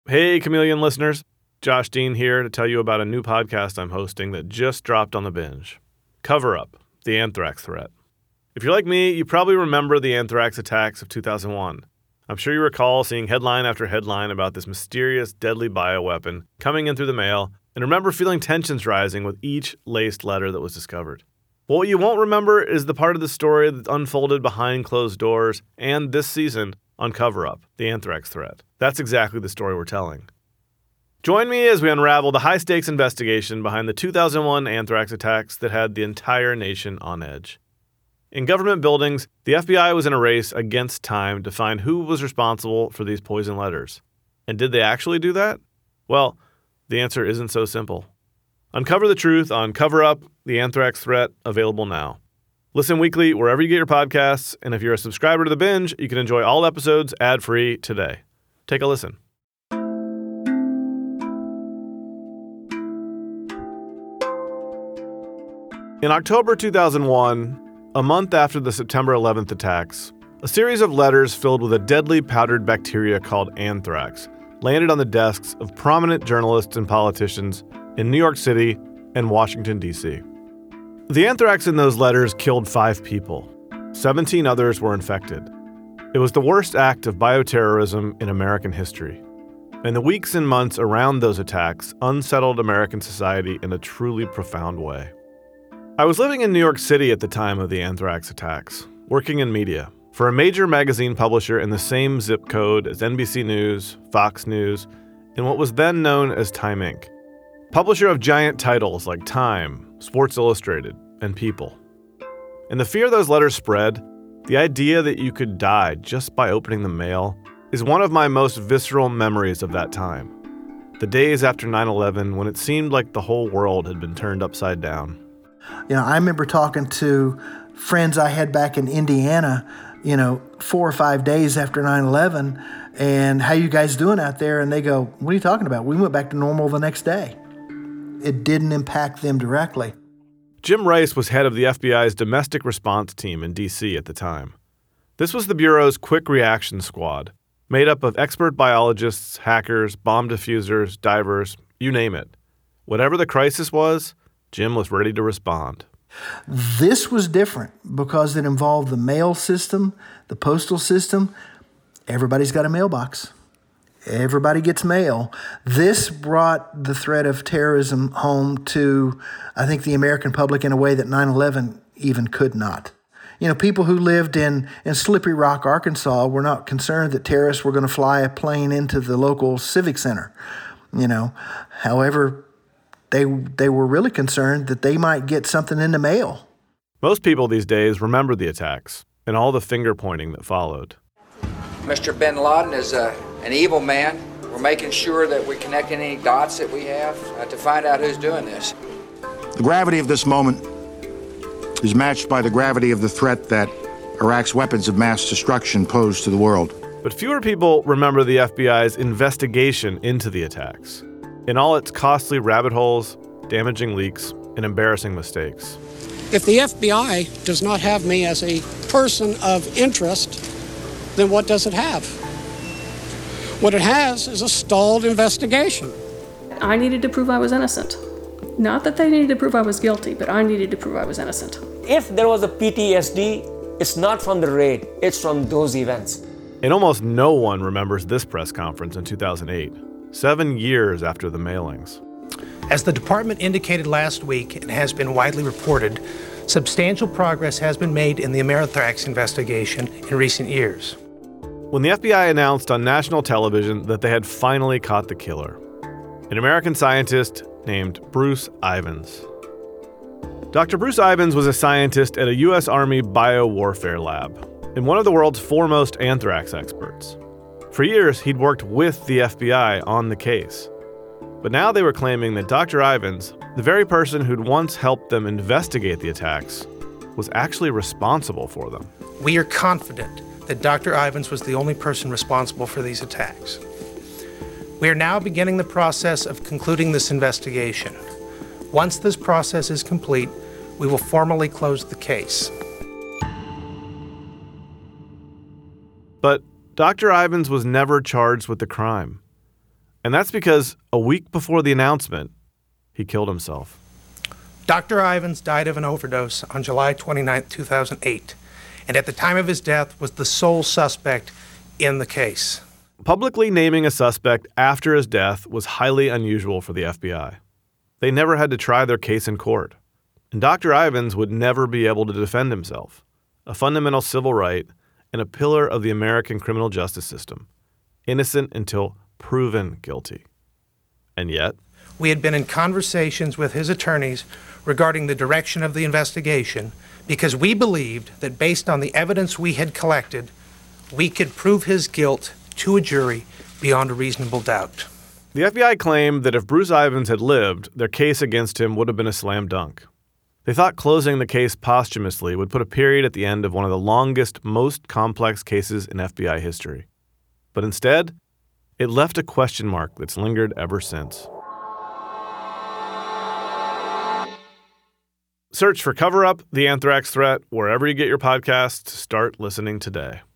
Hey, Chameleon listeners. Josh Dean here to tell you about a new podcast I'm hosting that just dropped on the Binge. Cover Up, the anthrax threat. If you're like me, you probably remember the anthrax attacks of 2001. I'm sure you recall seeing headline after headline about this mysterious, deadly bioweapon coming in through the mail, and remember feeling tensions rising with each laced letter that was discovered. But what you won't remember is the part of the story that unfolded behind closed doors and this season on Cover Up, the anthrax threat. That's exactly the story we're telling. Join me as we unravel the high-stakes investigation behind the 2001 anthrax attacks that had the entire nation on edge. In government buildings, the FBI was in a race against time to find who was responsible for these poison letters. And did they actually do that? Well, the answer isn't so simple. Uncover the truth on Cover Up, the anthrax threat, available now. Listen weekly wherever you get your podcasts, and if you're a subscriber to The Binge, you can enjoy all episodes ad-free today. Take a listen. In October 2001, a month after the September 11th attacks, a series of letters filled with a deadly powdered bacteria called anthrax landed on the desks of prominent journalists and politicians in New York City and Washington, D.C. The anthrax in those letters killed 5 people. 17 others were infected. It was the worst act of bioterrorism in American history. And the weeks and months around those attacks unsettled American society in a truly profound way. I was living in New York City at the time of the anthrax attacks, working in media, for a major magazine publisher in the same zip code as NBC News, Fox News, and what was then known as Time Inc., publisher of giant titles like Time, Sports Illustrated, and People. And the fear those letters spread, the idea that you could die just by opening the mail, is one of my most visceral memories of that time. The days after 9/11, when it seemed like the whole world had been turned upside down. I remember talking to friends I had back in Indiana, 4 or 5 days after 9/11, and how you guys doing out there? And they go, what are you talking about? We went back to normal the next day. It didn't impact them directly. Jim Rice was head of the FBI's domestic response team in D.C. at the time. This was the Bureau's quick reaction squad, made up of expert biologists, hackers, bomb diffusers, divers, you name it. Whatever the crisis was, Jim was ready to respond. This was different because it involved the mail system, the postal system. Everybody's got a mailbox. Everybody gets mail. This brought the threat of terrorism home to, I think, the American public in a way that 9/11 even could not. People who lived in Slippery Rock, Arkansas were not concerned that terrorists were going to fly a plane into the local civic center. However, they were really concerned that they might get something in the mail. Most people these days remember the attacks and all the finger-pointing that followed. Mr. bin Laden is an evil man. We're making sure that we're connecting any dots that we have to find out who's doing this. The gravity of this moment is matched by the gravity of the threat that Iraq's weapons of mass destruction pose to the world. But fewer people remember the FBI's investigation into the attacks, in all its costly rabbit holes, damaging leaks, and embarrassing mistakes. If the FBI does not have me as a person of interest, then what does it have? What it has is a stalled investigation. I needed to prove I was innocent. Not that they needed to prove I was guilty, but I needed to prove I was innocent. If there was a PTSD, it's not from the raid, it's from those events. And almost no one remembers this press conference in 2008, 7 years after the mailings. As the department indicated last week and has been widely reported, substantial progress has been made in the Amerithrax investigation in recent years. When the FBI announced on national television that they had finally caught the killer, an American scientist named Bruce Ivins. Dr. Bruce Ivins was a scientist at a U.S. Army biowarfare lab and one of the world's foremost anthrax experts. For years, he'd worked with the FBI on the case. But now they were claiming that Dr. Ivins, the very person who'd once helped them investigate the attacks, was actually responsible for them. We are confident that Dr. Ivins was the only person responsible for these attacks. We are now beginning the process of concluding this investigation. Once this process is complete, we will formally close the case. But Dr. Ivins was never charged with the crime. And that's because a week before the announcement, he killed himself. Dr. Ivins died of an overdose on July 29, 2008, and at the time of his death was the sole suspect in the case. Publicly naming a suspect after his death was highly unusual for the FBI. They never had to try their case in court. And Dr. Ivins would never be able to defend himself, a fundamental civil right and a pillar of the American criminal justice system, innocent until proven guilty. And yet, we had been in conversations with his attorneys regarding the direction of the investigation because we believed that based on the evidence we had collected, we could prove his guilt to a jury beyond a reasonable doubt. The FBI claimed that if Bruce Ivins had lived, their case against him would have been a slam dunk. They thought closing the case posthumously would put a period at the end of one of the longest, most complex cases in FBI history. But instead, it left a question mark that's lingered ever since. Search for Cover Up: The Anthrax Threat wherever you get your podcasts. Start listening today.